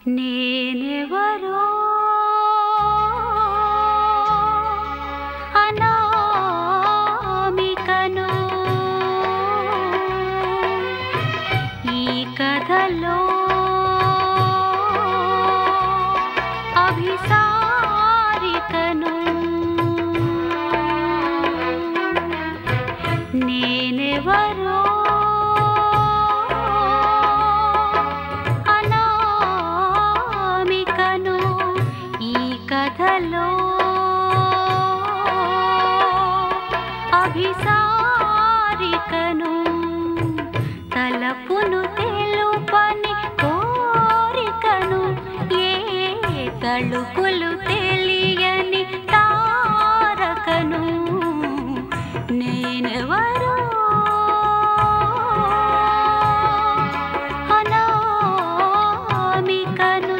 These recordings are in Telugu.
నేనెవరో అనామికను ఈ కథలో అభిసారికను నేనెవరో అనామికను ఈ కథలో అభిసారికను తలపును తెలుపని కోరికను ఏ తళుకులు తెలియని తారకను నేనెవరో అనామికను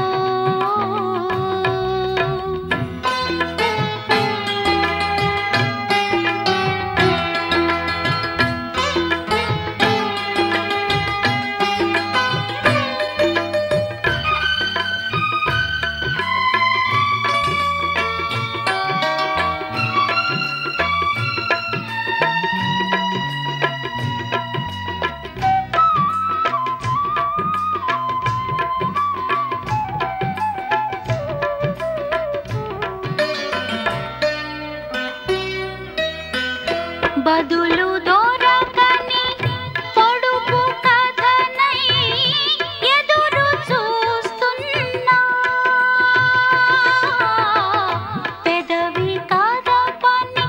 బదులు దొరకని పొడుపు కథనై ఎదురు చూస్తున్నా పెదవి కదపని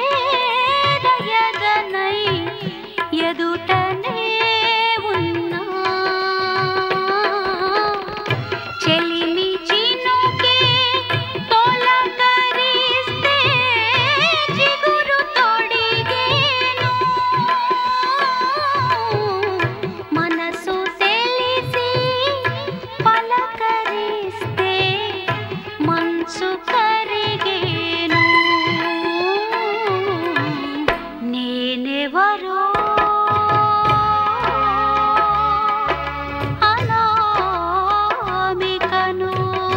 పేరయదనై ఎదుటనే ఉన్నా చెలిమి చినుకే తొలకరిస్తే జిగురు తొడిగేను మనసు తెలిసి పలకరిస్తే మనసు కరిగేను నేనెవరో అనామికను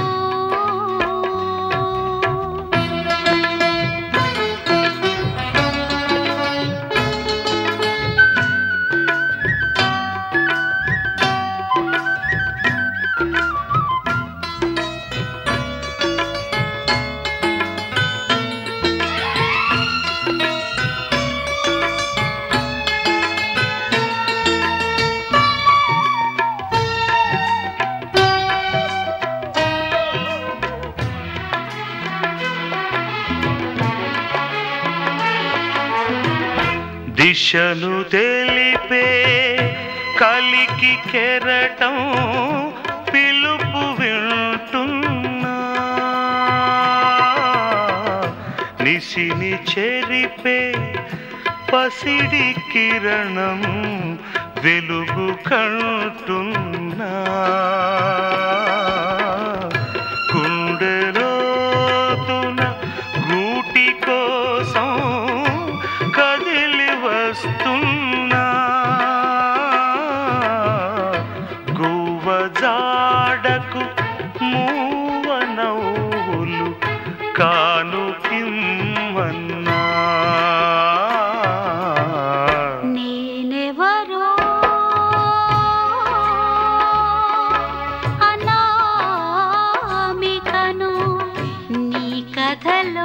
దిశను తెలిపే కలికి కెరటం పిలుపు వింటున్నా నిశిని చెరిపే పసిడి కిరణం వెలుగు కంటున్నా గుండెలోతున గూటి కోసం కదిలి వస్తున్నా గువ్వజాడకు మూవ నవ్వులు కానుకిమ్మన్నా నేనెవరో అనామికను నీ కథలో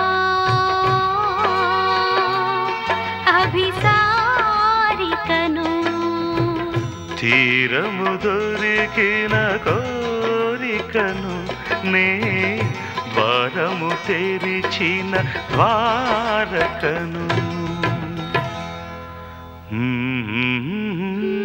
అభిసారికను తీరము దొరికిన కోరికను నే ద్వారము తెరిచిన ద్వారకను